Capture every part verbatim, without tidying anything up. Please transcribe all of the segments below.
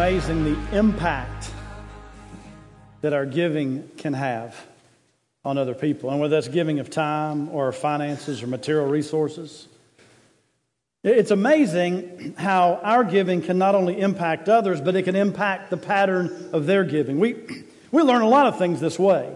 amazing the impact that our giving can have on other people. And whether that's giving of time or finances or material resources. It's amazing how our giving can not only impact others, but it can impact the pattern of their giving. We, we learn a lot of things this way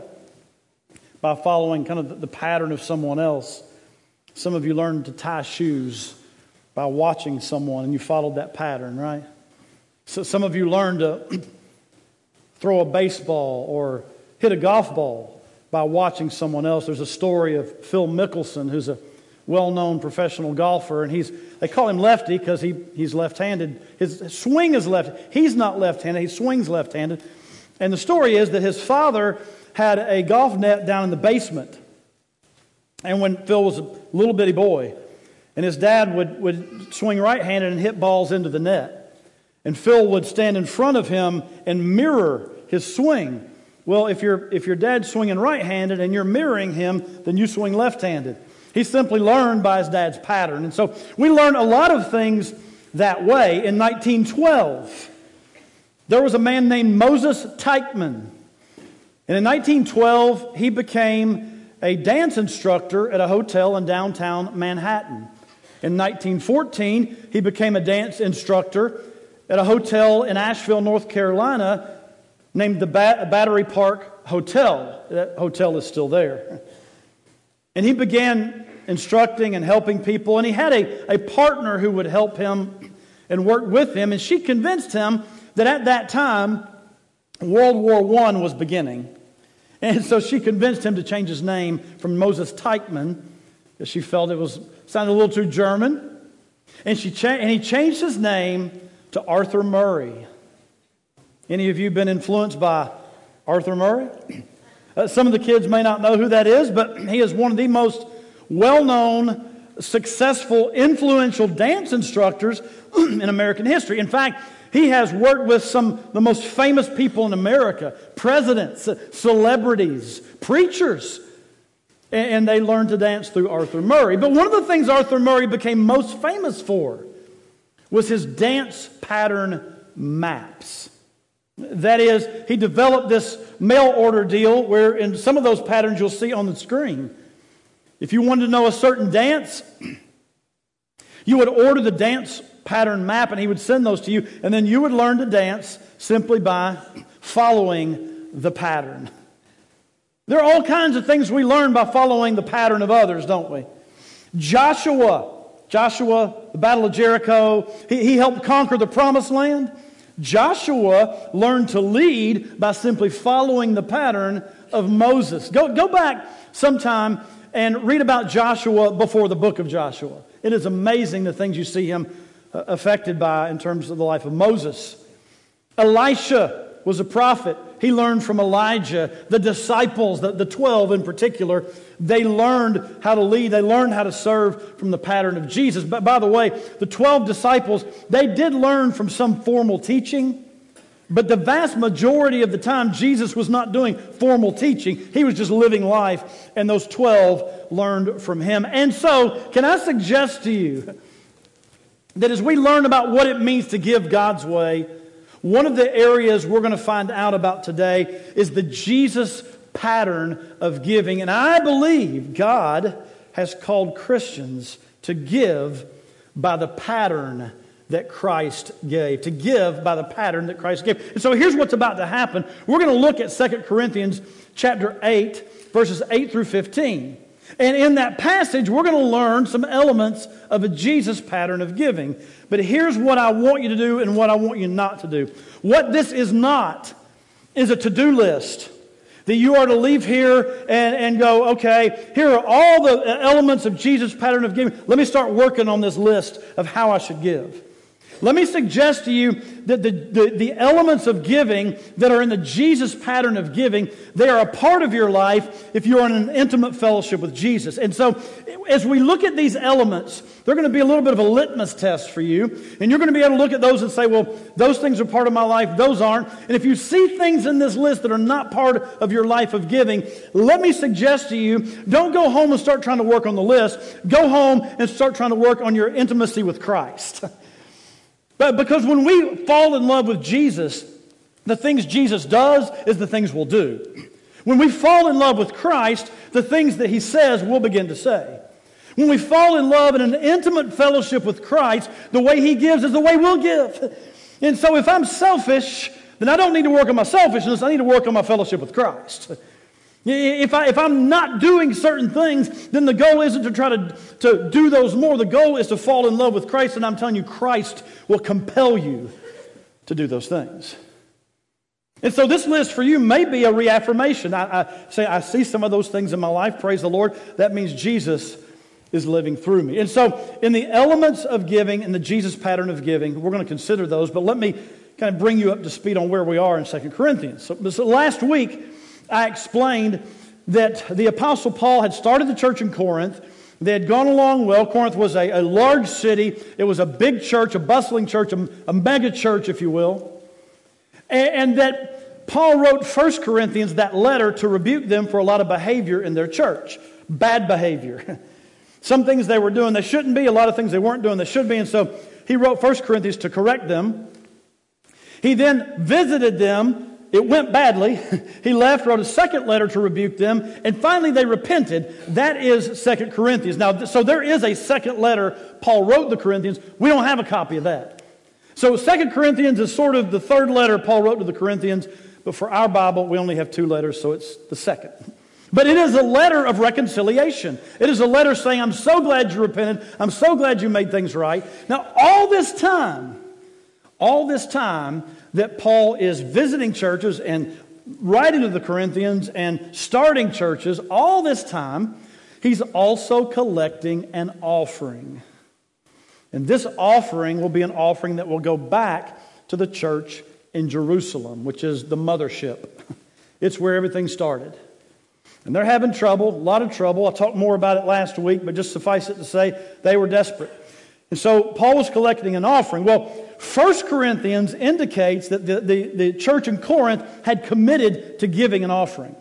by following kind of the pattern of someone else. Some of you learned to tie shoes by watching someone, and you followed that pattern, right? So some of you learned to throw a baseball or hit a golf ball by watching someone else. There's a story of Phil Mickelson, who's a well-known professional golfer, and he's they call him Lefty because he, he's left-handed. His swing is left. He's not left-handed. He swings left-handed. And the story is that his father had a golf net down in the basement. And when Phil was a little bitty boy, and his dad would, would swing right-handed and hit balls into the net. And Phil would stand in front of him and mirror his swing. Well, if, you're, if your dad's swinging right-handed and you're mirroring him, then you swing left-handed. He simply learned by his dad's pattern. And so we learned a lot of things that way. In nineteen twelve, there was a man named Moses Teichmann. And in nineteen twelve, he became a dance instructor at a hotel in downtown Manhattan. In nineteen fourteen, he became a dance instructor at a hotel in Asheville, North Carolina, named the Bat- Battery Park Hotel. That hotel is still there. And he began instructing and helping people, and he had a, a partner who would help him and work with him, and she convinced him that at that time, World War One was beginning. And so she convinced him to change his name from Moses Teichmann, because she felt it was sounded a little too German. And she cha- and he changed his name to Arthur Murray. Any of you been influenced by Arthur Murray? Uh, some of the kids may not know who that is, but he is one of the most well-known, successful, influential dance instructors in American history. In fact, he has worked with some of the most famous people in America, presidents, celebrities, preachers, and they learned to dance through Arthur Murray. But one of the things Arthur Murray became most famous for was his dance pattern maps. That is, he developed this mail order deal where in some of those patterns you'll see on the screen. If you wanted to know a certain dance, you would order the dance pattern map and he would send those to you, and then you would learn to dance simply by following the pattern. There are all kinds of things we learn by following the pattern of others, don't we? Joshua, Joshua, the Battle of Jericho, he, he helped conquer the Promised Land. Joshua learned to lead by simply following the pattern of Moses. Go, go back sometime and read about Joshua before the book of Joshua. It is amazing the things you see him uh, affected by in terms of the life of Moses. Elisha was a prophet. He learned from Elijah. The disciples, the, the twelve in particular, they learned how to lead. They learned how to serve from the pattern of Jesus. But by the way, the twelve disciples, they did learn from some formal teaching. But the vast majority of the time, Jesus was not doing formal teaching. He was just living life. And those twelve learned from him. And so, can I suggest to you that as we learn about what it means to give God's way, one of the areas we're going to find out about today is the Jesus pattern of giving. And I believe God has called Christians to give by the pattern that Christ gave. To give by the pattern that Christ gave. And so here's what's about to happen. We're going to look at Second Corinthians chapter eight, verses eight through fifteen. And in that passage, we're going to learn some elements of a Jesus pattern of giving. But here's what I want you to do and what I want you not to do. What this is not is a to-do list that you are to leave here and, and go, okay, here are all the elements of Jesus' pattern of giving. Let me start working on this list of how I should give. Let me suggest to you that the, the, the elements of giving that are in the Jesus pattern of giving, they are a part of your life if you're in an intimate fellowship with Jesus. And so as we look at these elements, they're going to be a little bit of a litmus test for you. And you're going to be able to look at those and say, well, those things are part of my life, those aren't. And if you see things in this list that are not part of your life of giving, let me suggest to you, don't go home and start trying to work on the list. Go home and start trying to work on your intimacy with Christ. But because when we fall in love with Jesus, the things Jesus does is the things we'll do. When we fall in love with Christ, the things that He says we'll begin to say. When we fall in love in an intimate fellowship with Christ, the way He gives is the way we'll give. And so if I'm selfish, then I don't need to work on my selfishness. I need to work on my fellowship with Christ. If, I, if I'm not doing certain things, then the goal isn't to try to, to do those more. The goal is to fall in love with Christ, and I'm telling you, Christ will compel you to do those things. And so this list for you may be a reaffirmation. I, I say, I see some of those things in my life, praise the Lord. That means Jesus is living through me. And so in the elements of giving and the Jesus pattern of giving, we're going to consider those, but let me kind of bring you up to speed on where we are in Second Corinthians. So, so last week, I explained that the Apostle Paul had started the church in Corinth. They had gone along well. Corinth was a, a large city. It was a big church, a bustling church, a, a mega church, if you will. And, and that Paul wrote First Corinthians, that letter, to rebuke them for a lot of behavior in their church. Bad behavior. Some things they were doing they shouldn't be. A lot of things they weren't doing they should be. And so he wrote First Corinthians to correct them. He then visited them. It went badly. He left, wrote a second letter to rebuke them, and finally they repented. That is Second Corinthians. Now, so there is a second letter Paul wrote to the Corinthians. We don't have a copy of that. So Second Corinthians is sort of the third letter Paul wrote to the Corinthians, but for our Bible, we only have two letters, so it's the second. But it is a letter of reconciliation. It is a letter saying, I'm so glad you repented. I'm so glad you made things right. Now, all this time, all this time that Paul is visiting churches and writing to the Corinthians and starting churches, all this time, he's also collecting an offering. And this offering will be an offering that will go back to the church in Jerusalem, which is the mothership. It's where everything started. And they're having trouble, a lot of trouble. I talked more about it last week, but just suffice it to say, they were desperate. And so Paul was collecting an offering. Well, First Corinthians indicates that the, the, the church in Corinth had committed to giving an offering.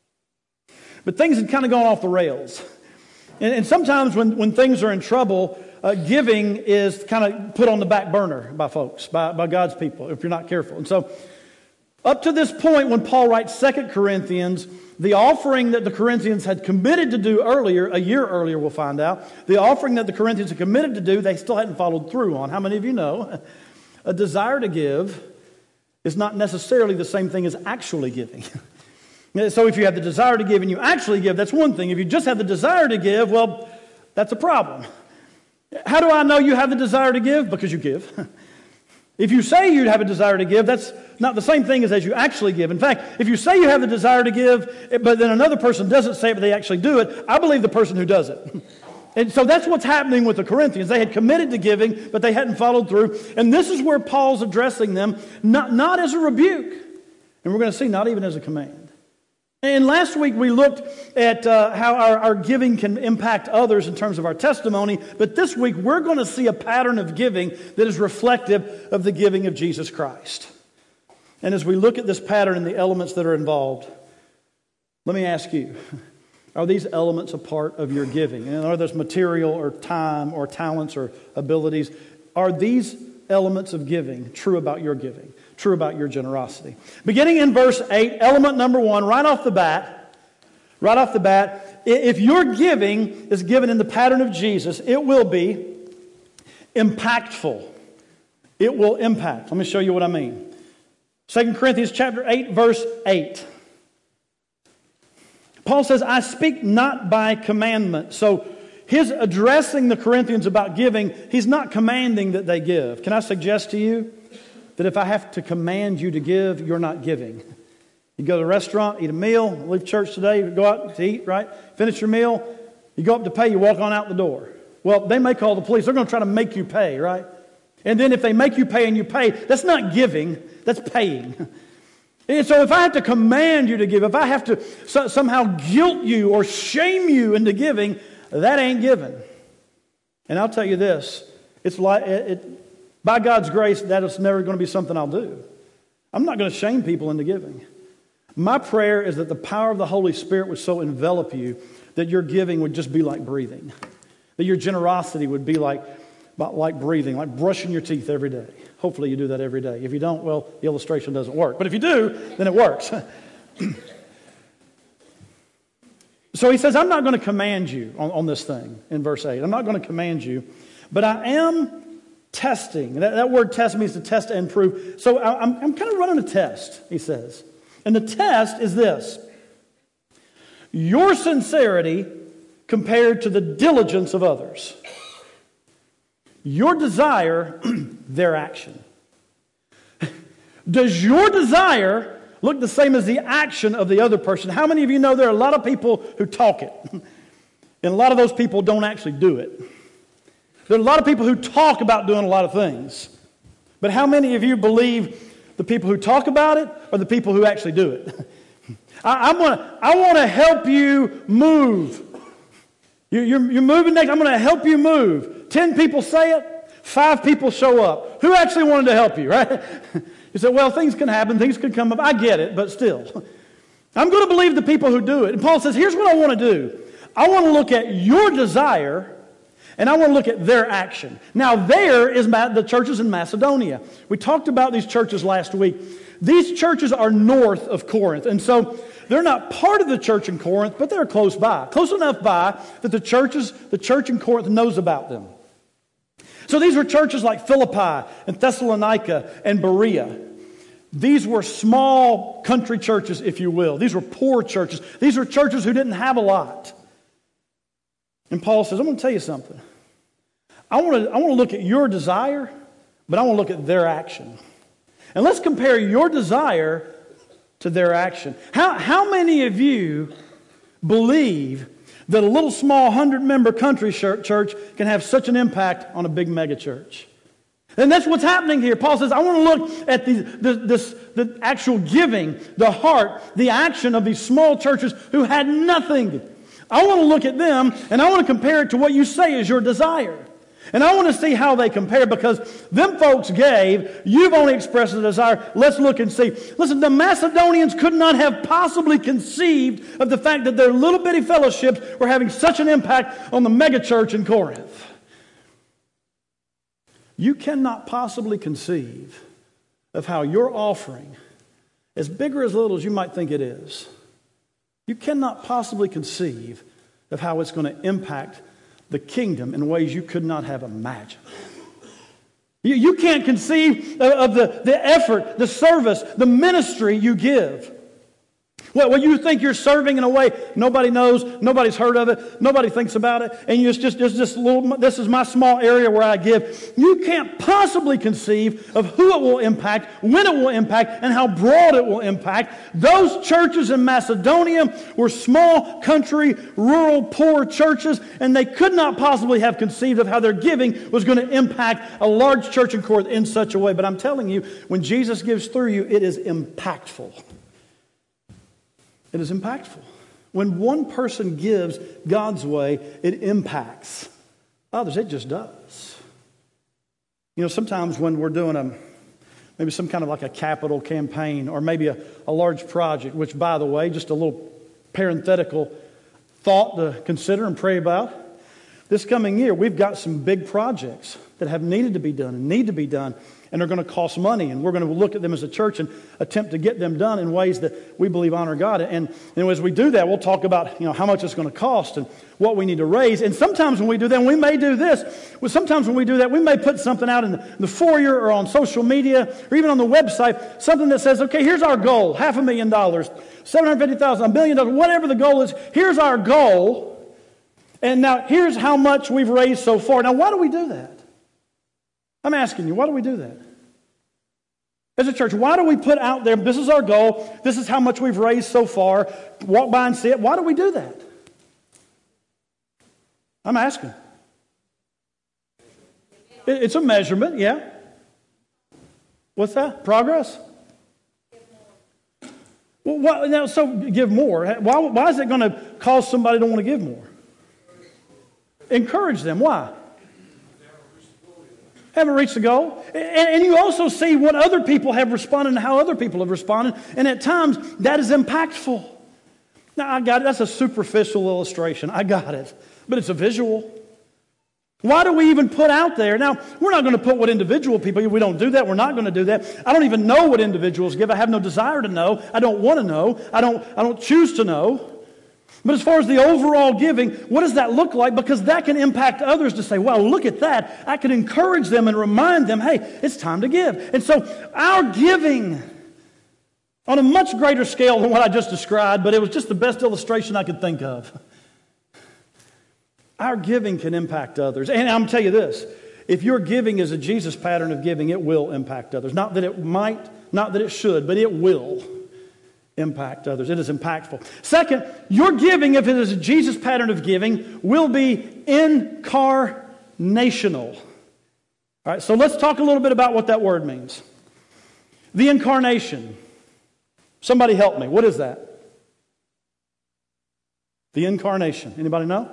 But things had kind of gone off the rails. And, and sometimes when, when things are in trouble, uh, giving is kind of put on the back burner by folks, by, by God's people, if you're not careful. And so up to this point, when Paul writes Second Corinthians, the offering that the Corinthians had committed to do earlier, a year earlier we'll find out, the offering that the Corinthians had committed to do, they still hadn't followed through on. How many of you know a desire to give is not necessarily the same thing as actually giving? So if you have the desire to give and you actually give, that's one thing. If you just have the desire to give, well, that's a problem. How do I know you have the desire to give? Because you give. If you say you have a desire to give, that's not the same thing as as you actually give. In fact, if you say you have the desire to give, but then another person doesn't say it, but they actually do it, I believe the person who does it. And so that's what's happening with the Corinthians. They had committed to giving, but they hadn't followed through. And this is where Paul's addressing them, not, not as a rebuke. And we're going to see, not even as a command. And last week we looked at uh, how our, our giving can impact others in terms of our testimony. But this week we're going to see a pattern of giving that is reflective of the giving of Jesus Christ. And as we look at this pattern and the elements that are involved, let me ask you, are these elements a part of your giving? And are those material or time or talents or abilities? Are these elements of giving true about your giving? True about your generosity? Beginning in verse eight, element number one, right off the bat, right off the bat, if your giving is given in the pattern of Jesus, it will be impactful. It will impact. Let me show you what I mean. Second Corinthians chapter eight, verse eight. Paul says, I speak not by commandment. So his addressing the Corinthians about giving, he's not commanding that they give. Can I suggest to you that if I have to command you to give, you're not giving? You go to a restaurant, eat a meal, leave church today, go out to eat, right? Finish your meal, you go up to pay, you walk on out the door. Well, they may call the police. They're going to try to make you pay, right? And then if they make you pay and you pay, that's not giving, that's paying. And so if I have to command you to give, if I have to so, somehow guilt you or shame you into giving, that ain't giving. And I'll tell you this, it's like it, it, by God's grace, that is never going to be something I'll do. I'm not going to shame people into giving. My prayer is that the power of the Holy Spirit would so envelop you that your giving would just be like breathing. That your generosity would be like, like breathing, like brushing your teeth every day. Hopefully you do that every day. If you don't, well, the illustration doesn't work. But if you do, then it works. So he says, I'm not going to command you on, on this thing in verse eight. I'm not going to command you, but I am testing. That, that word test means to test and prove. So I, I'm, I'm kind of running a test, he says. And the test is this: your sincerity compared to the diligence of others. Your desire, their action. Does your desire look the same as the action of the other person? How many of you know there are a lot of people who talk it, and a lot of those people don't actually do it? There are a lot of people who talk about doing a lot of things. But how many of you believe the people who talk about it are the people who actually do it? I, I'm gonna, I want to help you move. You, you're, you're moving next. I'm going to help you move. Ten people say it. Five people show up. Who actually wanted to help you, right? You say, well, things can happen. Things can come up. I get it, but still. I'm going to believe the people who do it. And Paul says, here's what I want to do. I want to look at your desire, and I want to look at their action. Now, there is the churches in Macedonia. We talked about these churches last week. These churches are north of Corinth, and so they're not part of the church in Corinth, but they're close by. Close enough by that the churches, the church in Corinth knows about them. So these were churches like Philippi and Thessalonica and Berea. These were small country churches, if you will. These were poor churches. These were churches who didn't have a lot. And Paul says, I'm going to tell you something. I want to, I want to look at your desire, but I want to look at their action. And let's compare your desire to their action. How, how many of you believe that a little small hundred-member country church can have such an impact on a big mega church? And that's what's happening here. Paul says, I want to look at the, the, this, the actual giving, the heart, the action of these small churches who had nothing. I want to look at them, and I want to compare it to what you say is your desire. And I want to see how they compare, because them folks gave, you've only expressed a desire. Let's look and see. Listen, the Macedonians could not have possibly conceived of the fact that their little bitty fellowships were having such an impact on the megachurch in Corinth. You cannot possibly conceive of how your offering, as big or as little as you might think it is, you cannot possibly conceive of how it's going to impact the kingdom in ways you could not have imagined. You, you can't conceive of the, the effort, the service, the ministry you give. Well, when you think you're serving in a way nobody knows, nobody's heard of it, nobody thinks about it, and you just, just, just little, this is my small area where I give. You can't possibly conceive of who it will impact, when it will impact, and how broad it will impact. Those churches in Macedonia were small, country, rural, poor churches, and they could not possibly have conceived of how their giving was going to impact a large church in Corinth in such a way. But I'm telling you, when Jesus gives through you, it is impactful. It is impactful. When one person gives God's way, it impacts others. It just does. You know, sometimes when we're doing a maybe some kind of like a capital campaign, or maybe a, a large project, which, by the way, just a little parenthetical thought to consider and pray about. This coming year, we've got some big projects that have needed to be done and need to be done, and are going to cost money, and we're going to look at them as a church and attempt to get them done in ways that we believe honor God. And, and as we do that, we'll talk about, you know, how much it's going to cost and what we need to raise. And sometimes when we do that, we may do this. Well, sometimes when we do that, we may put something out in the, the foyer or on social media or even on the website, something that says, okay, here's our goal, half a million dollars, seven hundred fifty thousand dollars, a billion dollars, whatever the goal is, here's our goal. And now here's how much we've raised so far. Now, why do we do that? I'm asking you, why do we do that? As a church, why do we put out there, this is our goal, this is how much we've raised so far, walk by and see it? Why do we do that? I'm asking. It's a measurement, yeah. What's that? Progress? Well, why, now, so give more. Why, why is it going to cause somebody to want to give more? Encourage them. Why? Haven't reached the goal. And, and you also see what other people have responded and how other people have responded. And at times, that is impactful. Now, I got it. That's a superficial illustration. I got it. But it's a visual. Why do we even put out there? Now, we're not going to put what individual people, we don't do that. We're not going to do that. I don't even know what individuals give. I have no desire to know. I don't want to know. I don't, I don't choose to know. But as far as the overall giving, what does that look like? Because that can impact others to say, wow, look at that. I can encourage them and remind them, hey, it's time to give. And so our giving, on a much greater scale than what I just described, but it was just the best illustration I could think of. Our giving can impact others. And I'm going to tell you this. If your giving is a Jesus pattern of giving, it will impact others. Not that it might, not that it should, but it will impact others. It is impactful. Second, your giving, if it is a Jesus pattern of giving, will be incarnational. All right, so let's talk a little bit about what that word means. The incarnation. Somebody help me. What is that? The incarnation. Anybody know?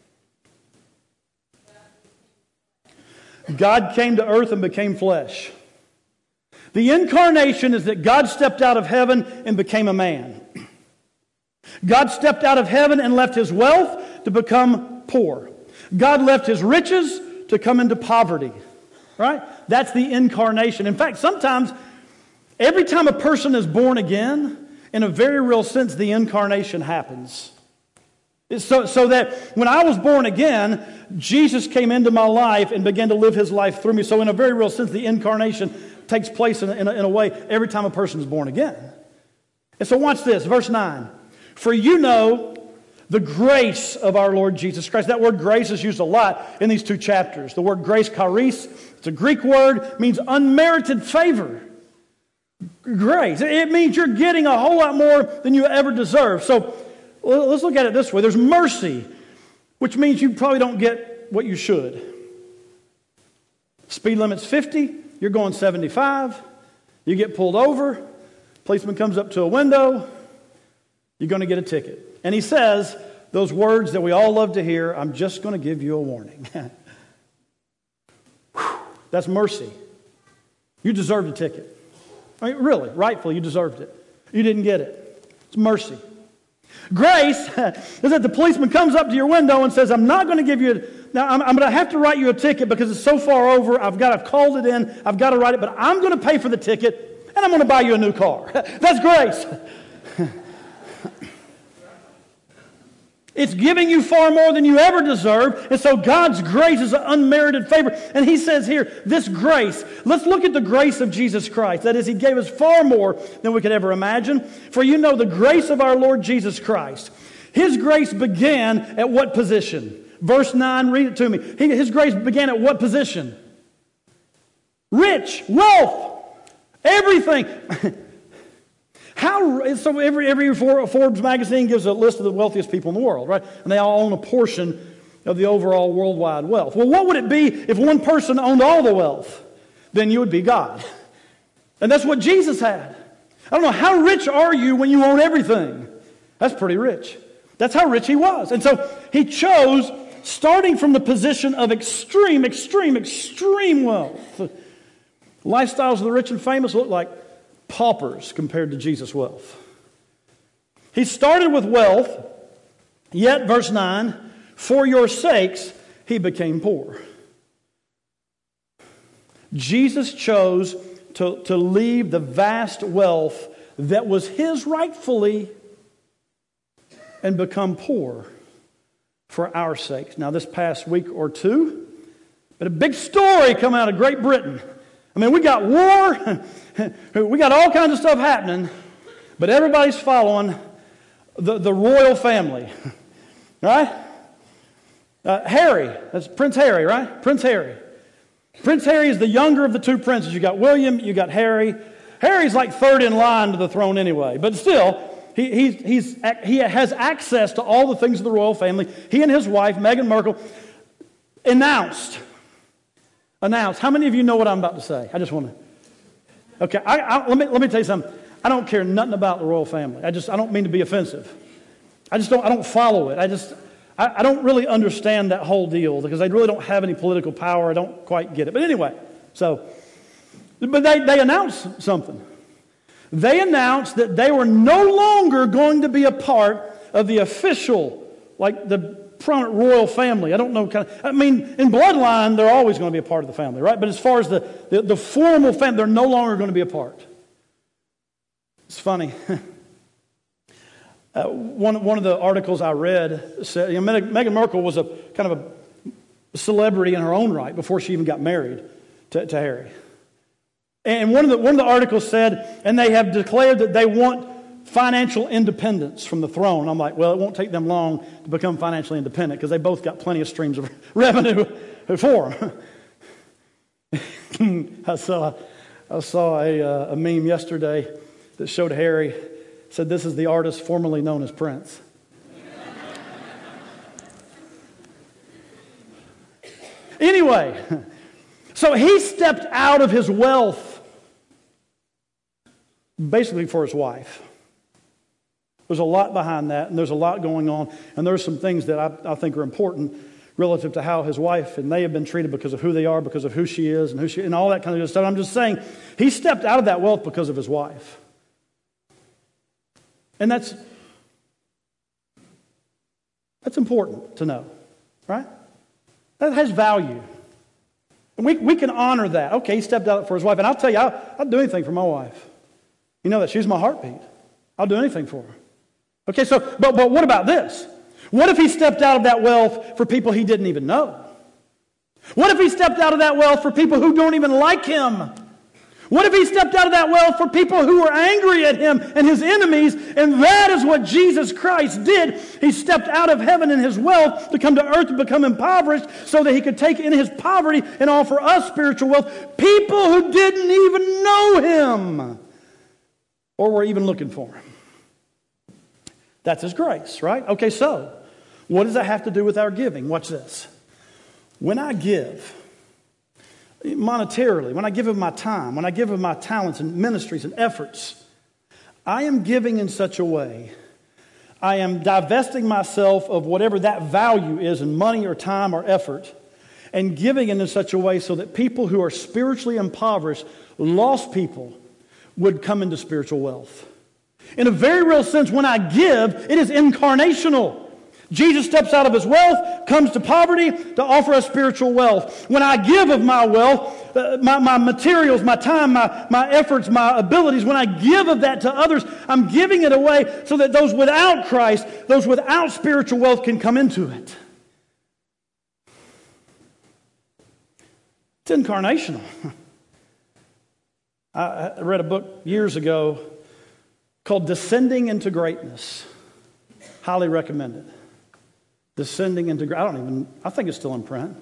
God came to earth and became flesh. The incarnation is that God stepped out of heaven and became a man. God stepped out of heaven and left His wealth to become poor. God left His riches to come into poverty. Right? That's the incarnation. In fact, sometimes, every time a person is born again, in a very real sense, the incarnation happens. So, so that when I was born again, Jesus came into my life and began to live His life through me. So in a very real sense, the incarnation takes place in a, in a, in a way every time a person is born again. And so watch this, verse nine. For you know the grace of our Lord Jesus Christ. That word grace is used a lot in these two chapters. The word grace, charis, it's a Greek word, means unmerited favor. Grace. It means you're getting a whole lot more than you ever deserve. So let's look at it this way. There's mercy, which means you probably don't get what you should. Speed limit's fifty. You're going seventy-five. You get pulled over. Policeman comes up to a window. You're going to get a ticket. And he says those words that we all love to hear, I'm just going to give you a warning. That's mercy. You deserved a ticket. I mean, really, rightfully, you deserved it. You didn't get it. It's mercy. Grace is that the policeman comes up to your window and says, I'm not going to give you, a, now I'm, I'm going to have to write you a ticket because it's so far over. I've got, I've called it in. I've got to write it, but I'm going to pay for the ticket and I'm going to buy you a new car. That's grace. It's giving you far more than you ever deserve. And so God's grace is an unmerited favor. And He says here, this grace, let's look at the grace of Jesus Christ. That is, He gave us far more than we could ever imagine. For you know the grace of our Lord Jesus Christ. His grace began at what position? Verse nine, read it to me. His grace began at what position? Rich, wealth, everything. How, so every, every Forbes magazine gives a list of the wealthiest people in the world, right? And they all own a portion of the overall worldwide wealth. Well, what would it be if one person owned all the wealth? Then you would be God. And that's what Jesus had. I don't know, how rich are you when you own everything? That's pretty rich. That's how rich He was. And so He chose, starting from the position of extreme, extreme, extreme wealth. Lifestyles of the rich and famous look like paupers compared to Jesus' wealth. He started with wealth, yet, verse nine, for your sakes He became poor. Jesus chose to, to leave the vast wealth that was His rightfully and become poor for our sakes. Now, this past week or two, but a big story come out of Great Britain. I mean, we got war, we got all kinds of stuff happening, but everybody's following the, the royal family, right? Uh, Harry, that's Prince Harry, right? Prince Harry. Prince Harry is the younger of the two princes. You got William, you got Harry. Harry's like third in line to the throne anyway, but still, he, he, he's, he has access to all the things of the royal family. He and his wife, Meghan Markle, announced Announced. How many of you know what I'm about to say? I just want to. Okay, I, I, let me let me tell you something. I don't care nothing about the royal family. I just I don't mean to be offensive. I just don't I don't follow it. I just I, I don't really understand that whole deal because they really don't have any political power. I don't quite get it. But anyway, so but they they announced something. They announced that they were no longer going to be a part of the official, like the prominent royal family. I don't know, kind of, I mean, in bloodline, they're always going to be a part of the family, right? But as far as the, the, the formal family, they're no longer going to be a part. It's funny. uh, one, one of the articles I read said, you know, Meghan Markle was a kind of a celebrity in her own right before she even got married to, to Harry. And one of the one of the articles said, and they have declared that they want financial independence from the throne. I'm like, well, it won't take them long to become financially independent because they both got plenty of streams of revenue for them. I saw I saw a, uh, a meme yesterday that showed Harry, said, "This is the artist formerly known as Prince." Anyway, so he stepped out of his wealth basically for his wife. There's a lot behind that, and there's a lot going on, and there's some things that I, I think are important relative to how his wife and they have been treated because of who they are, because of who she is, and who she and all that kind of good stuff. I'm just saying, he stepped out of that wealth because of his wife, and that's that's important to know, right? That has value. And we, we can honor that. Okay, he stepped out for his wife. And I'll tell you, I'll, I'll do anything for my wife. You know that she's my heartbeat. I'll do anything for her. Okay, so, but, but what about this? What if he stepped out of that wealth for people he didn't even know? What if he stepped out of that wealth for people who don't even like him? What if he stepped out of that wealth for people who were angry at him and his enemies? And that is what Jesus Christ did. He stepped out of heaven and his wealth to come to earth to become impoverished so that he could take in his poverty and offer us spiritual wealth. People who didn't even know him or were even looking for him. That's his grace, right? Okay, so what does that have to do with our giving? Watch this. When I give monetarily, when I give of my time, when I give of my talents and ministries and efforts, I am giving in such a way, I am divesting myself of whatever that value is in money or time or effort, and giving it in such a way so that people who are spiritually impoverished, lost people, would come into spiritual wealth. In a very real sense, when I give, it is incarnational. Jesus steps out of his wealth, comes to poverty to offer us spiritual wealth. When I give of my wealth, uh, my, my materials, my time, my, my efforts, my abilities, when I give of that to others, I'm giving it away so that those without Christ, those without spiritual wealth can come into it. It's incarnational. I, I read a book years ago called Descending into Greatness. Highly recommended. Descending into, I don't even, I think it's still in print.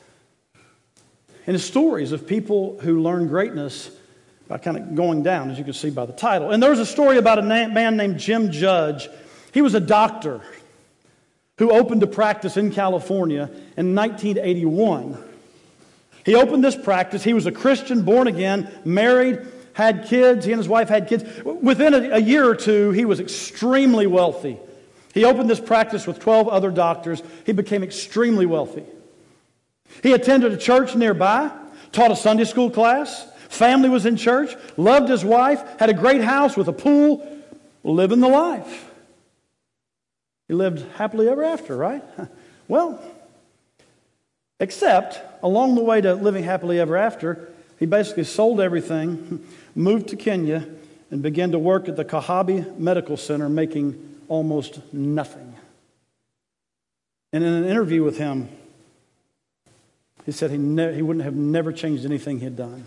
And it's stories of people who learn greatness by kind of going down, as you can see by the title. And there's a story about a man named Jim Judge. He was a doctor who opened a practice in California in nineteen eighty-one. He opened this practice. He was a Christian, born again, married, had kids. He and his wife had kids. Within a, a year or two, he was extremely wealthy. He opened this practice with twelve other doctors. He became extremely wealthy. He attended a church nearby, taught a Sunday school class, family was in church, loved his wife, had a great house with a pool, living the life. He lived happily ever after, right? Well, except along the way to living happily ever after, he basically sold everything, moved to Kenya, and began to work at the Kahabi Medical Center making almost nothing. And in an interview with him, he said he, ne- he wouldn't have never changed anything he had done.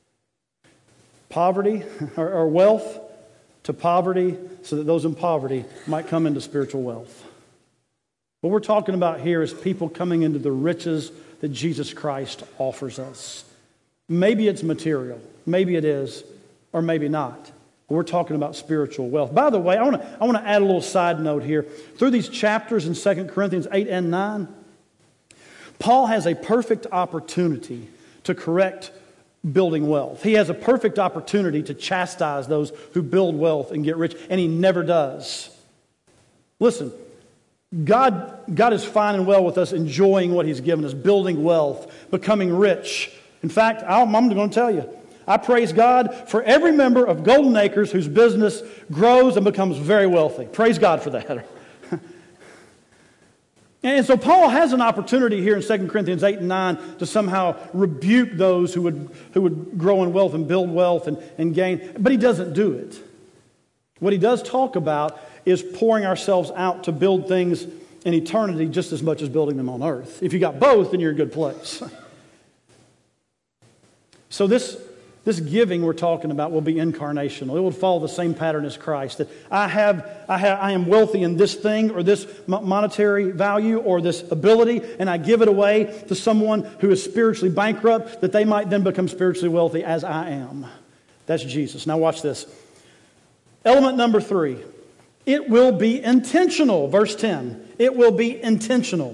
Poverty or, or wealth to poverty so that those in poverty might come into spiritual wealth. What we're talking about here is people coming into the riches that Jesus Christ offers us. Maybe it's material, maybe it is, or maybe not. We're talking about spiritual wealth. By the way, I want to I want to add a little side note here. Through these chapters in Second Corinthians eight and nine, Paul has a perfect opportunity to correct building wealth. He has a perfect opportunity to chastise those who build wealth and get rich, and he never does. Listen, God, God is fine and well with us enjoying what He's given us, building wealth, becoming rich. In fact, I'm going to tell you, I praise God for every member of Golden Acres whose business grows and becomes very wealthy. Praise God for that. And And so Paul has an opportunity here in Second Corinthians eight and nine to somehow rebuke those who would, who would grow in wealth and build wealth and, and gain, but he doesn't do it. What he does talk about is pouring ourselves out to build things in eternity just as much as building them on earth. If you got both, then you're in a good place. So this, this giving we're talking about will be incarnational. It will follow the same pattern as Christ. That I have, I have, I am wealthy in this thing or this monetary value or this ability, and I give it away to someone who is spiritually bankrupt, that they might then become spiritually wealthy as I am. That's Jesus. Now watch this. Element number three. It will be intentional. Verse ten. It will be intentional.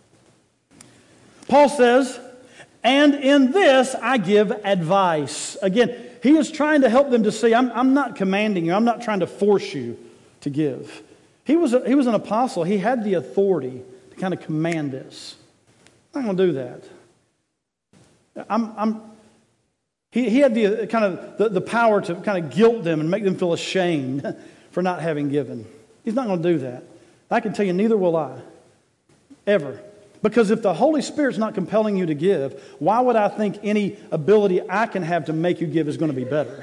Paul says, and in this I give advice. Again, he is trying to help them to see, I'm, I'm not commanding you. I'm not trying to force you to give. He was, a, he was an apostle. He had the authority to kind of command this. I'm not going to do that. I'm, I'm, he, he had the kind of the, the power to kind of guilt them and make them feel ashamed for not having given. He's not going to do that. I can tell you, neither will I. Ever. Because if the Holy Spirit's not compelling you to give, why would I think any ability I can have to make you give is going to be better?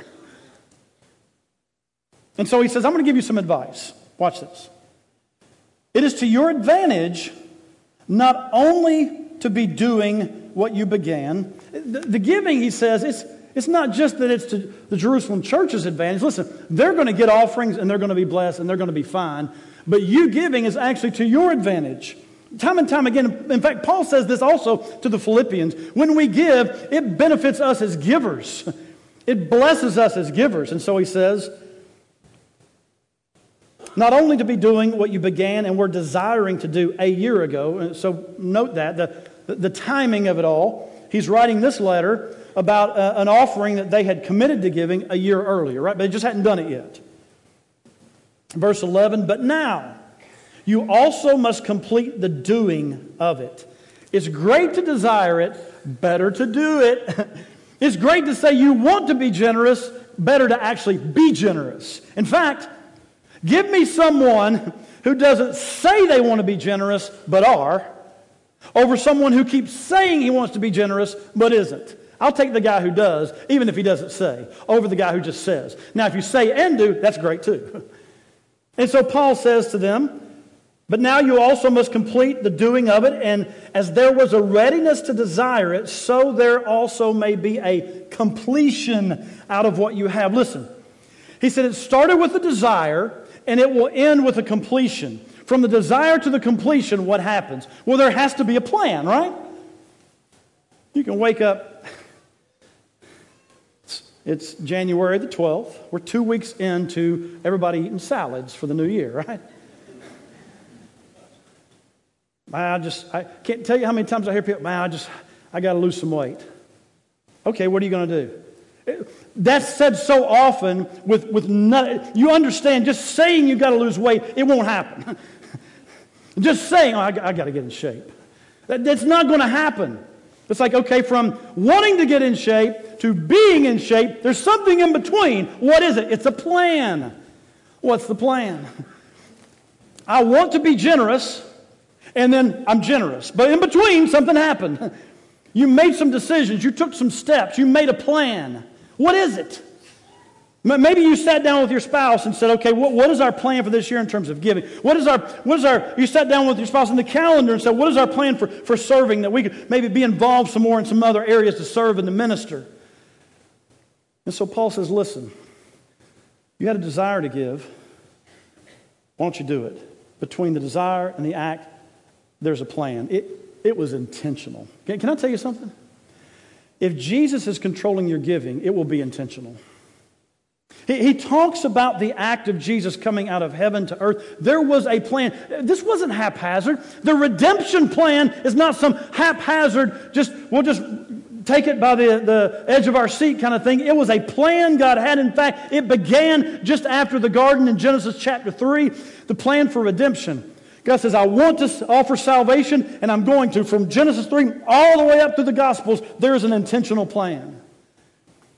And so he says, I'm going to give you some advice. Watch this. It is to your advantage not only to be doing what you began. The, the giving, he says, it's, it's not just that it's to the Jerusalem church's advantage. Listen, they're going to get offerings and they're going to be blessed and they're going to be fine. But you giving is actually to your advantage. Time and time again, in fact, Paul says this also to the Philippians. When we give, it benefits us as givers. It blesses us as givers. And so he says, not only to be doing what you began and were desiring to do a year ago. So note that, the, the timing of it all. He's writing this letter about uh, an offering that they had committed to giving a year earlier, right? But they just hadn't done it yet. Verse eleven, but now you also must complete the doing of it. It's great to desire it, better to do it. It's great to say you want to be generous, better to actually be generous. In fact, give me someone who doesn't say they want to be generous, but are, over someone who keeps saying he wants to be generous, but isn't. I'll take the guy who does, even if he doesn't say, over the guy who just says. Now, if you say and do, that's great too. And so Paul says to them, but now you also must complete the doing of it, and as there was a readiness to desire it, so there also may be a completion out of what you have. Listen, he said it started with a desire, and it will end with a completion. From the desire to the completion, what happens? Well, there has to be a plan, right? You can wake up. It's January the twelfth. We're two weeks into everybody eating salads for the new year, right? I just, I can't tell you how many times I hear people, man, I just, I got to lose some weight. Okay, what are you going to do? That's said so often with, with none, you understand, just saying you got to lose weight, it won't happen. Just saying, oh, I, I got to get in shape. That, that's not going to happen. It's like, okay, from wanting to get in shape to being in shape, there's something in between. What is it? It's a plan. What's the plan? I want to be generous, and then I'm generous. But in between, something happened. You made some decisions. You took some steps. You made a plan. What is it? Maybe you sat down with your spouse and said, okay, what, what is our plan for this year in terms of giving? What is our, what is our, you sat down with your spouse in the calendar and said, what is our plan for, for serving, that we could maybe be involved some more in some other areas to serve and to minister? And so Paul says, listen, you had a desire to give. Why don't you do it? Between the desire and the act, there's a plan. It, it was intentional. Can, can I tell you something? If Jesus is controlling your giving, it will be intentional. He, he talks about the act of Jesus coming out of heaven to earth. There was a plan. This wasn't haphazard. The redemption plan is not some haphazard, just we'll just take it by the, the edge of our seat kind of thing. It was a plan God had. In fact, it began just after the garden in Genesis chapter three, the plan for redemption. God says, I want to offer salvation, and I'm going to. From Genesis three all the way up to the Gospels, there's an intentional plan.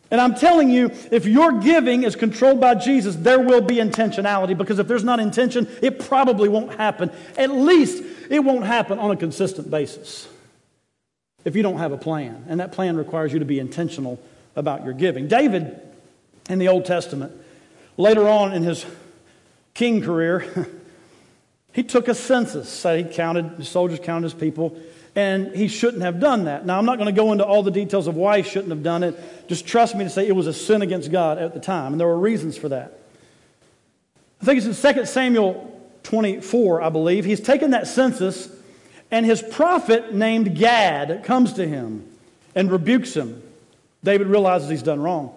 And I'm telling you, if your giving is controlled by Jesus, there will be intentionality, because if there's not intention, it probably won't happen. At least it won't happen on a consistent basis if you don't have a plan. And that plan requires you to be intentional about your giving. David, in the Old Testament, later on in his king career, he took a census. So he counted, the soldiers counted his people, and he shouldn't have done that. Now, I'm not going to go into all the details of why he shouldn't have done it. Just trust me to say it was a sin against God at the time, and there were reasons for that. I think it's in Second Samuel twenty-four, I believe. He's taken that census, and his prophet named Gad comes to him and rebukes him. David realizes he's done wrong.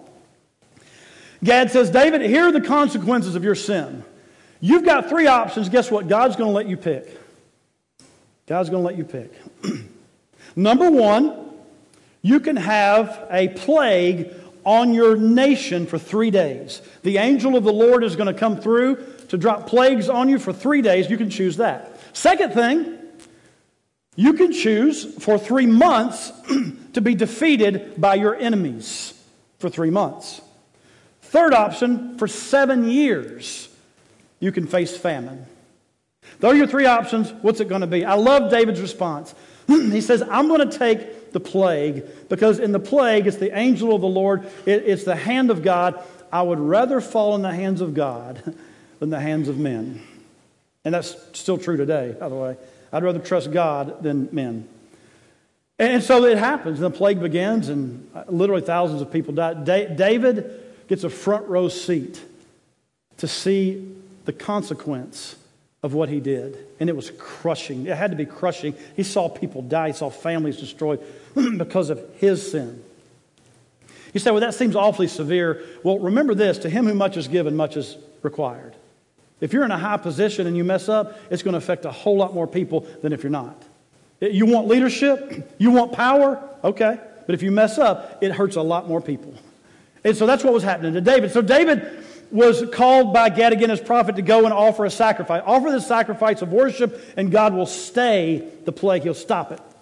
Gad says, David, here are the consequences of your sin. You've got three options. Guess what? God's going to let you pick. God's going to let you pick. Number one, you can have a plague on your nation for three days. The angel of the Lord is going to come through to drop plagues on you for three days. You can choose that. Second thing, you can choose for three months to be defeated by your enemies for three months. Third option, for seven years, you can face famine. Those are your three options. What's it going to be? I love David's response. He says, I'm going to take the plague, because in the plague, it's the angel of the Lord. It, it's the hand of God. I would rather fall in the hands of God than the hands of men. And that's still true today, by the way. I'd rather trust God than men. And so it happens. The plague begins, and literally thousands of people die. Da- David gets a front row seat to see the consequence of what he did. And it was crushing. It had to be crushing. He saw people die. He saw families destroyed because of his sin. You say, well, that seems awfully severe. Well, remember this. To him who much is given, much is required. If you're in a high position and you mess up, it's going to affect a whole lot more people than if you're not. You want leadership? You want power? Okay. But if you mess up, it hurts a lot more people. And so that's what was happening to David. So David was called by Gad, again, his prophet, to go and offer a sacrifice. Offer the sacrifice of worship, and God will stay the plague. He'll stop it.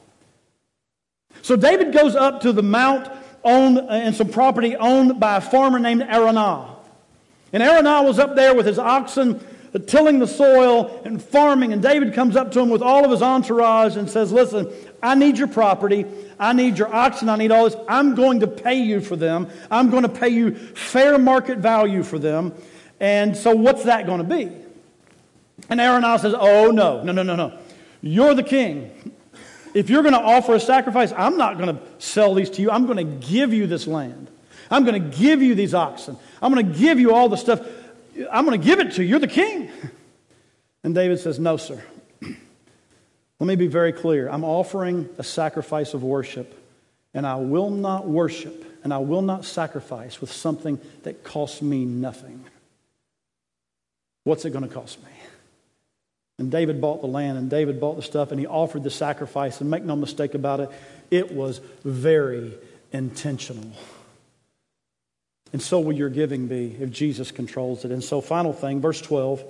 So David goes up to the mount owned and some property owned by a farmer named Araunah. And Araunah was up there with his oxen, tilling the soil and farming. And David comes up to him with all of his entourage and says, listen, I need your property. I need your oxen. I need all this. I'm going to pay you for them. I'm going to pay you fair market value for them. And so what's that going to be? And Araunah says, oh, no, no, no, no, no. You're the king. If you're going to offer a sacrifice, I'm not going to sell these to you. I'm going to give you this land. I'm going to give you these oxen. I'm going to give you all the stuff. I'm going to give it to you. You're the king. And David says, no, sir. Let me be very clear. I'm offering a sacrifice of worship, and I will not worship and I will not sacrifice with something that costs me nothing. What's it going to cost me? And David bought the land, and David bought the stuff, and he offered the sacrifice. And make no mistake about it, it was very intentional. And so will your giving be if Jesus controls it. And so, final thing, verse twelve.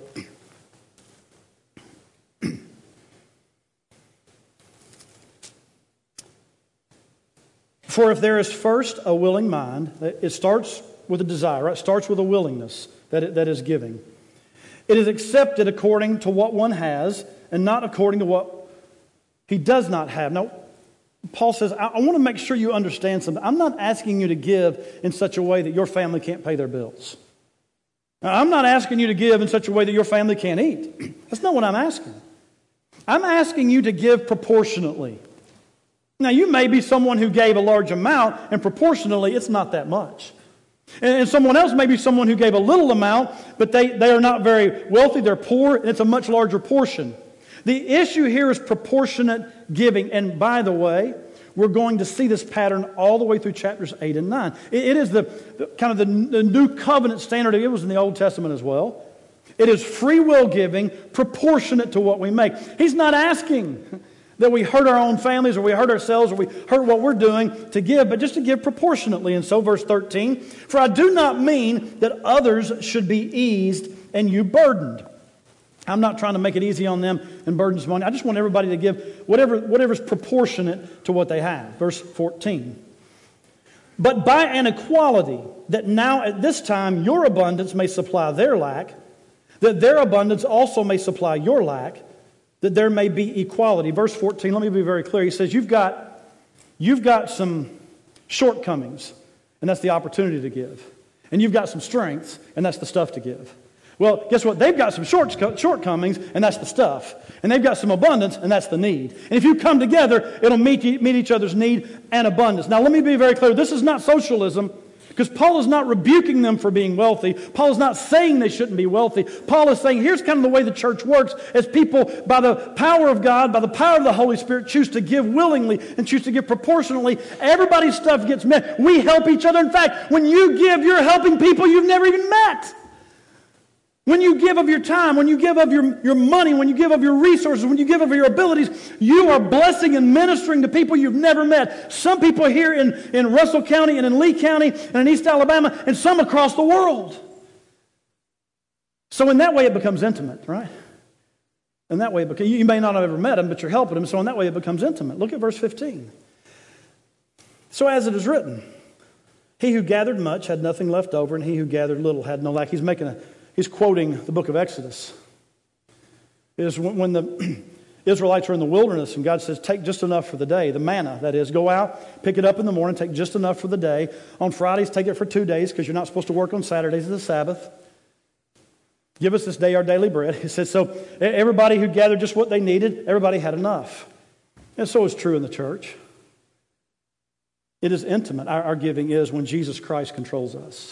For if there is first a willing mind, it starts with a desire, right? It starts with a willingness that, it, that is giving. It is accepted according to what one has and not according to what he does not have. Now, Paul says, I, I want to make sure you understand something. I'm not asking you to give in such a way that your family can't pay their bills. Now, I'm not asking you to give in such a way that your family can't eat. That's not what I'm asking. I'm asking you to give proportionately. Now, you may be someone who gave a large amount, and proportionally, it's not that much. And someone else may be someone who gave a little amount, but they, they are not very wealthy, they're poor, and it's a much larger portion. The issue here is proportionate giving. And by the way, we're going to see this pattern all the way through chapters eight and nine. It, it is the, the kind of the, the new covenant standard. It was in the Old Testament as well. It is free will giving, proportionate to what we make. He's not asking that we hurt our own families, or we hurt ourselves, or we hurt what we're doing to give, but just to give proportionately. And so verse thirteen, for I do not mean that others should be eased and you burdened. I'm not trying to make it easy on them and burden some money. I just want everybody to give whatever whatever's proportionate to what they have. Verse fourteen, But by an equality, that now at this time your abundance may supply their lack, that their abundance also may supply your lack, that there may be equality. Verse fourteen, let me be very clear. He says, you've got, you've got some shortcomings, and that's the opportunity to give. And you've got some strengths, and that's the stuff to give. Well, guess what? They've got some short, shortcomings, and that's the stuff. And they've got some abundance, and that's the need. And if you come together, it'll meet, meet each other's need and abundance. Now, let me be very clear. This is not socialism, because Paul is not rebuking them for being wealthy. Paul is not saying they shouldn't be wealthy. Paul is saying, here's kind of the way the church works. As people, by the power of God, by the power of the Holy Spirit, choose to give willingly and choose to give proportionally, everybody's stuff gets met. We help each other. In fact, when you give, you're helping people you've never even met. When you give of your time, when you give of your, your money, when you give of your resources, when you give of your abilities, you are blessing and ministering to people you've never met. Some people here in, in Russell County and in Lee County and in East Alabama, and some across the world. So in that way it becomes intimate, right? In that way it becomes, you may not have ever met them, but you're helping them. So in that way it becomes intimate. Look at verse fifteen. So as it is written, he who gathered much had nothing left over, and he who gathered little had no lack. He's making a He's quoting the book of Exodus. It is when the Israelites are in the wilderness and God says, take just enough for the day. The manna, that is, go out, pick it up in the morning, take just enough for the day. On Fridays, take it for two days because you're not supposed to work on Saturdays of the Sabbath. Give us this day our daily bread. He says, so everybody who gathered just what they needed, everybody had enough. And so is true in the church. It is intimate. Our, our giving is when Jesus Christ controls us.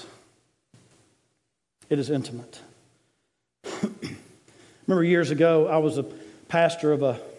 It is intimate. Remember years ago, I was a pastor of a,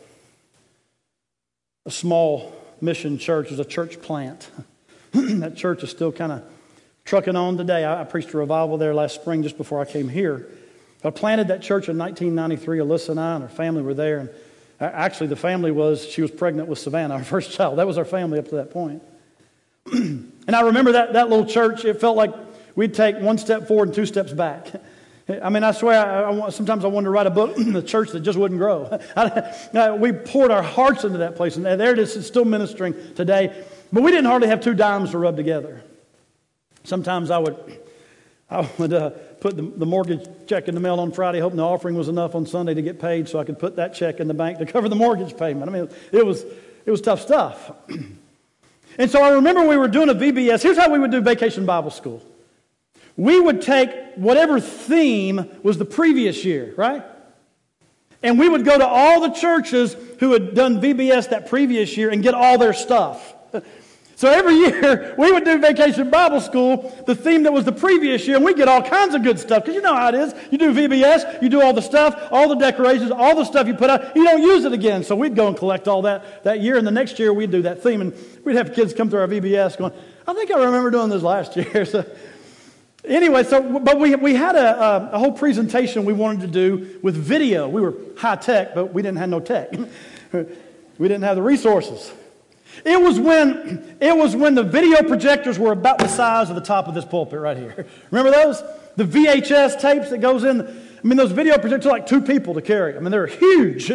a small mission church. It was a church plant. That church is still kind of trucking on today. I, I preached a revival there last spring just before I came here. I planted that church in nineteen ninety-three. Alyssa and I and our family were there. And actually, the family was, she was pregnant with Savannah, our first child. That was our family up to that point. And I remember that, that little church, it felt like we'd take one step forward and two steps back. I mean, I swear, I, I, sometimes I wanted to write a book, The Church That Just Wouldn't Grow. I, I, we poured our hearts into that place, and there it is, it's still ministering today. But we didn't hardly have two dimes to rub together. Sometimes I would I would uh, put the, the mortgage check in the mail on Friday, hoping the offering was enough on Sunday to get paid so I could put that check in the bank to cover the mortgage payment. I mean, it was, it was tough stuff. And so I remember we were doing a V B S. Here's how we would do Vacation Bible School. We would take whatever theme was the previous year, right? And we would go to all the churches who had done V B S that previous year and get all their stuff. So every year, we would do Vacation Bible School, the theme that was the previous year, and we get all kinds of good stuff. Because you know how it is. You do V B S, you do all the stuff, all the decorations, all the stuff you put out, you don't use it again. So we'd go and collect all that that year, and the next year we'd do that theme. And we'd have kids come through our V B S going, I think I remember doing this last year. So anyway, so but we we had a, a, a whole presentation we wanted to do with video. We were high tech, but we didn't have no tech. We didn't have the resources. It was when it was when the video projectors were about the size of the top of this pulpit right here. Remember those? The V H S tapes that goes in. I mean, those video projectors are like two people to carry. I mean, they're huge.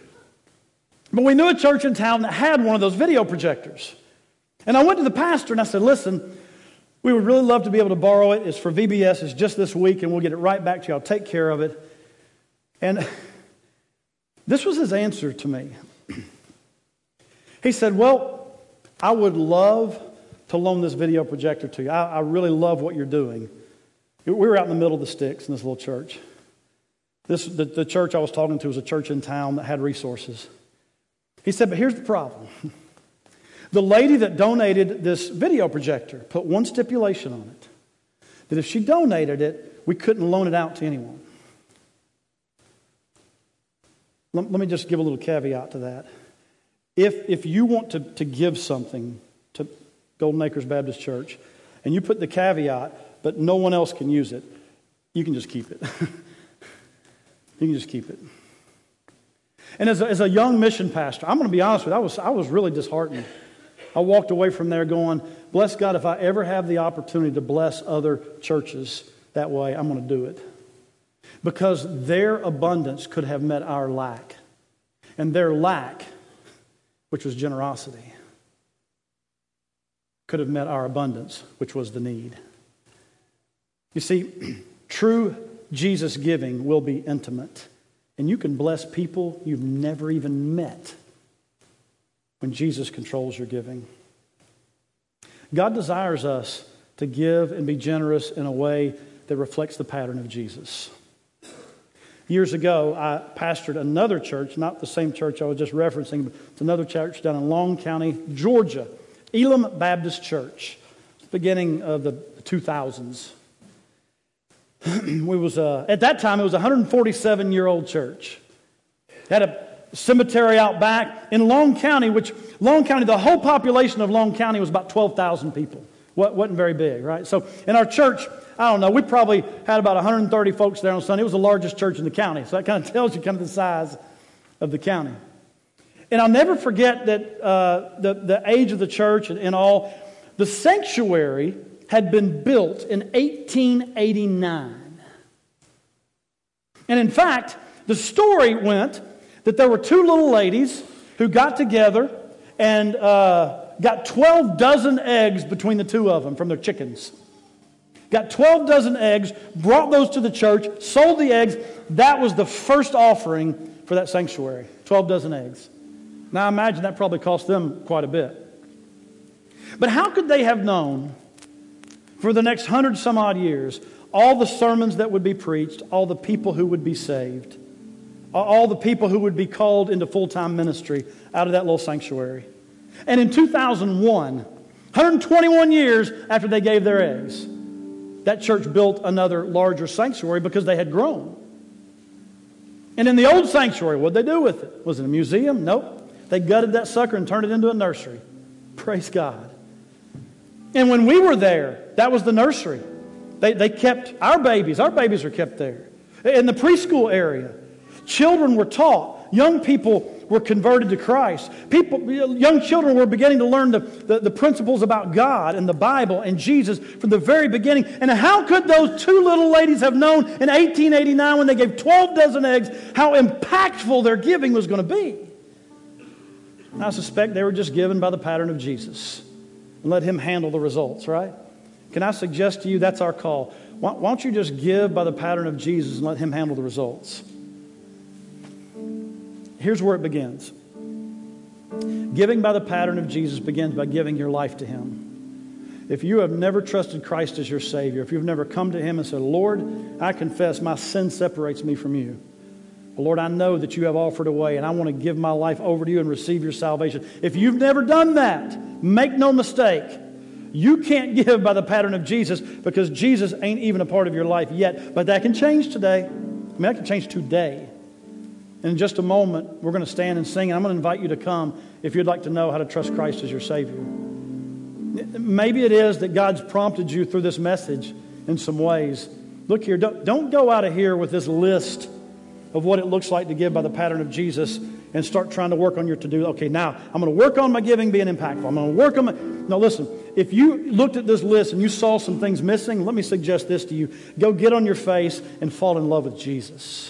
But we knew a church in town that had one of those video projectors. And I went to the pastor and I said, listen, we would really love to be able to borrow it. It's for V B S. It's just this week, and we'll get it right back to you. I'll take care of it. And this was his answer to me. He said, well, I would love to loan this video projector to you. I, I really love what you're doing. We were out in the middle of the sticks in this little church. This the, the church I was talking to was a church in town that had resources. He said, but here's the problem. The lady that donated this video projector put one stipulation on it, that if she donated it, we couldn't loan it out to anyone. Let, let me just give a little caveat to that. If if you want to, to give something to Golden Acres Baptist Church, and you put the caveat, but no one else can use it, you can just keep it. You can just keep it. And as a, as a young mission pastor, I'm going to be honest with you, I was, I was really disheartened. I walked away from there going, bless God, if I ever have the opportunity to bless other churches that way, I'm going to do it. Because their abundance could have met our lack. And their lack, which was generosity, could have met our abundance, which was the need. You see, true Jesus giving will be intimate. And you can bless people you've never even met when Jesus controls your giving. God desires us to give and be generous in a way that reflects the pattern of Jesus. Years ago, I pastored another church, not the same church I was just referencing, but it's another church down in Long County, Georgia, Elam Baptist Church, beginning of the two thousands. we was uh, at that time, it was a one hundred forty-seven year old church. It had a cemetery out back in Long County, which Long County, the whole population of Long County was about twelve thousand people. What wasn't very big, right? So in our church, I don't know, we probably had about one hundred thirty folks there on Sunday. It was the largest church in the county. So that kind of tells you kind of the size of the county. And I'll never forget that uh, the, the age of the church and, and all. The sanctuary had been built in eighteen eighty-nine. And in fact, the story went that there were two little ladies who got together and uh, got twelve dozen eggs between the two of them from their chickens. Got twelve dozen eggs, brought those to the church, sold the eggs. That was the first offering for that sanctuary, twelve dozen eggs. Now I imagine that probably cost them quite a bit. But how could they have known for the next hundred some odd years all the sermons that would be preached, all the people who would be saved, all the people who would be called into full-time ministry out of that little sanctuary? And in two thousand one, one hundred twenty-one years after they gave their eggs, that church built another larger sanctuary because they had grown. And in the old sanctuary, what did they do with it? Was it a museum? Nope. They gutted that sucker and turned it into a nursery. Praise God. And when we were there, that was the nursery. They, they kept our babies. Our babies are kept there. In the preschool area, children were taught. Young people were converted to Christ. People, young children were beginning to learn the, the, the principles about God and the Bible and Jesus from the very beginning. And how could those two little ladies have known in eighteen eighty-nine when they gave twelve dozen eggs how impactful their giving was going to be? I suspect they were just given by the pattern of Jesus and let Him handle the results, right? Can I suggest to you that's our call? Why, why don't you just give by the pattern of Jesus and let Him handle the results? Here's where it begins. Giving by the pattern of Jesus begins by giving your life to Him. If you have never trusted Christ as your Savior, if you've never come to Him and said, Lord, I confess my sin separates me from you. But Lord, I know that you have offered a way, and I want to give my life over to you and receive your salvation. If you've never done that, make no mistake, you can't give by the pattern of Jesus because Jesus ain't even a part of your life yet. But that can change today. I mean, that can change today. And in just a moment, we're going to stand and sing, and I'm going to invite you to come if you'd like to know how to trust Christ as your Savior. Maybe it is that God's prompted you through this message in some ways. Look here, don't, don't go out of here with this list of what it looks like to give by the pattern of Jesus and start trying to work on your to-do. Okay, now I'm going to work on my giving being impactful. I'm going to work on my... Now listen, if you looked at this list and you saw some things missing, let me suggest this to you. Go get on your face and fall in love with Jesus.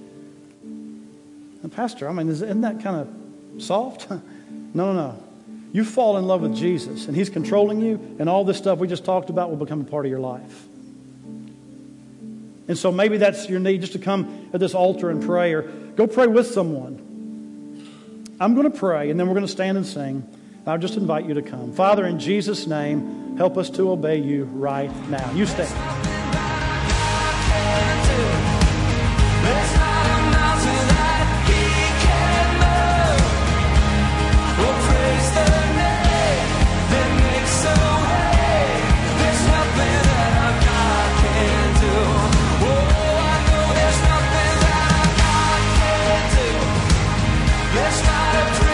And Pastor, I mean, isn't that kind of soft? No, no, no. You fall in love with Jesus and He's controlling you, and all this stuff we just talked about will become a part of your life. And so maybe that's your need, just to come at this altar and pray, or go pray with someone. I'm going to pray, and then we're going to stand and sing. I'll just invite you to come. Father, in Jesus' name, help us to obey you right now. You stand. There's not a dream.